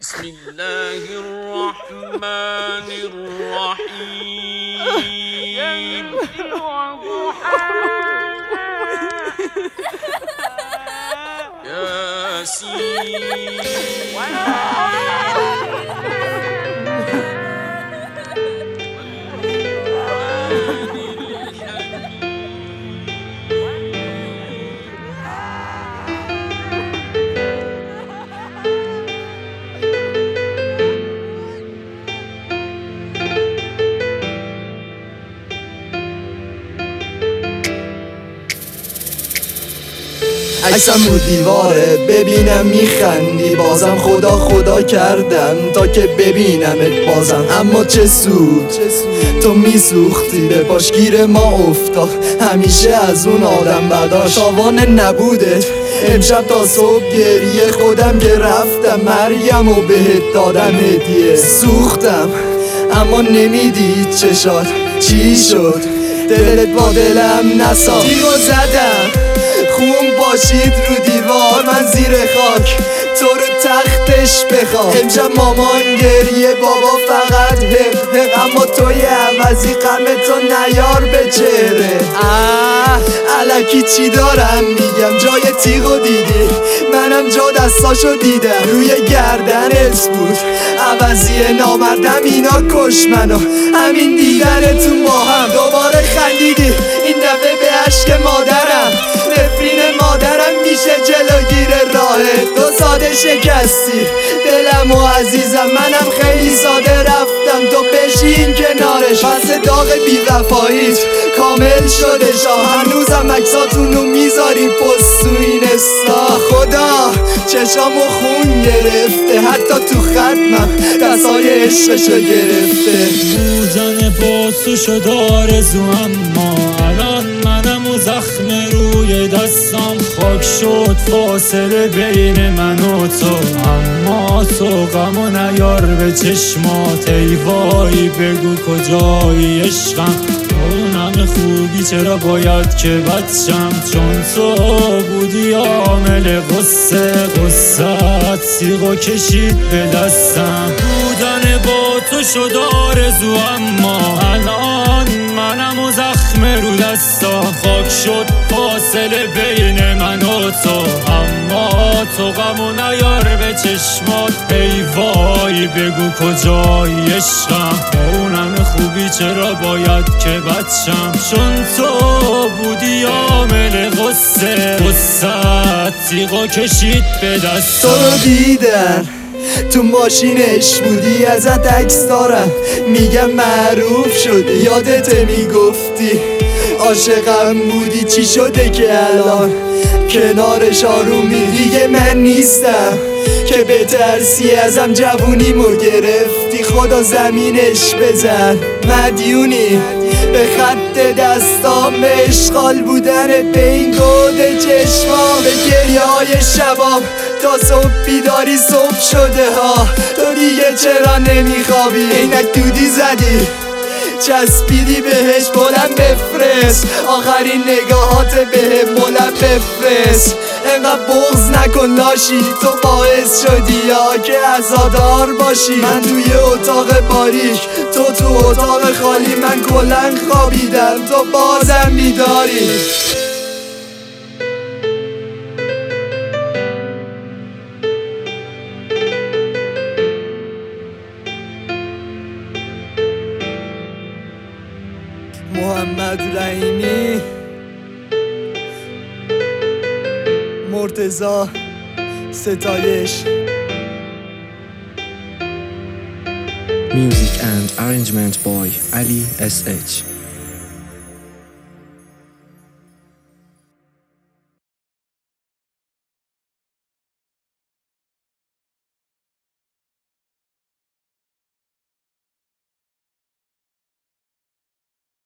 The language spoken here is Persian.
بسم الله الرحمن الرحيم عکسم رو دیواره ببینم میخندی، بازم خدا خدا کردم تا که ببینمت بازم. اما چه سود تو میسوختی، به پاشگیر ما افتاد همیشه از اون آدم برداشت. تاوان نبوده امشب تا صبح گریه خودم که رفتم مریم و بهت دادم هدیه. سوختم اما نمیدید چشات چی شد، دلت با دلم نساخت. تیرو زدم خون باشید رو دیوار، من زیر خاک تو رو تختش بخوام. امشب مامان گریه بابا فقط حق، اما توی عوضی غم تو نیار به چهره. الکی چی دارم میگم، جای تیغو دیدی منم جا دستاشو دیدم، روی گردنت بود عوضی نامردم اینا کش منو. همین دیدنتون با هم دوباره خندیدی، این دفعه به عشق مادرم. نفرین مادرم میشه جلوگیر راهت، تو ساده شکستی دلم و عزیزم، منم خیلی ساده رفتم تو بشین کنارش. پس داغ بی‌وفاییت کامل شده شا، هنوزم عکساتونو میذاری پست تو اینستا. خدا چشامو خون گرفته، حتی تو ختمم دستای عشقشو گرفته. روزن پاسوشو داره زو، اما الان منم و زخم روی دستم خاک شد فاصله بین من و تو. اما تو غمو نیار به چشمات، ای وای بگو کجایی عشقم. اون همه خوبی چرا باید که بچم، چون تو بودی عامل غصه، غصت سیغو کشید به دستم. بودن با تو شد آرزو، اما الان منم و زخم رو دستم خاک شد فاصله بین من و تو. اما تو غمو نیار به چشمات، ای وای بگو کجایی عشقم. اون همه خوبی چرا باید که بچم، چون تو بودی عامل غصه، غصت تیغو کشید به دستم. تو رو دیدن تو ماشینش بودی ازت عکس دارم، میگم معروف شدی، یادت میگفتی عاشقم بودی. چی شده که الان کنارش آرومی؟ دیگه من نیستم که بترسی ازم، جوونیمو گرفتی خدا زمینش بزن. مدیونی به خط دستام، به اشغال بودنت به این گود چشمام، به گریه های شبام تا صبح بیداری صبح شده ها. تو دیگه چرا نمیخوابی؟ عینک دودی زدی چسبیدی بهش، بلند بفرست آخرین نگاهات بهم، بلند بفرست. انقدر بغض نکن لاشی، تو باعث شدی یا که عزادار باشی. من توی اتاق باریک تو تو اتاق خالی، من کلن خوابیدم تو بازم بیداری. محمد رحیمی، مرتضی ستایش. Music and arrangement by Ali SH.